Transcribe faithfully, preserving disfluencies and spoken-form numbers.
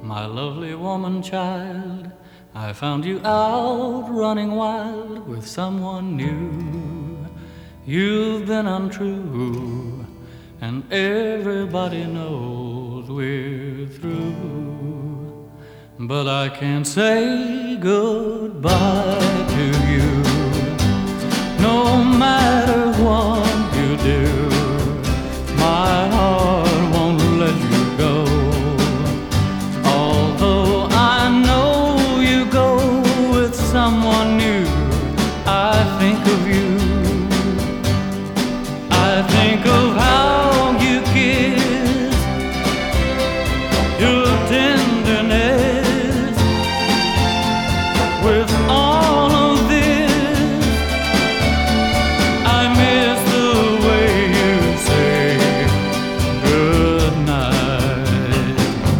My lovely woman child, I found you out running wild with someone new. You've been untrue, and everybody knows we're through. But I can't say goodbye to you, no matter what you do.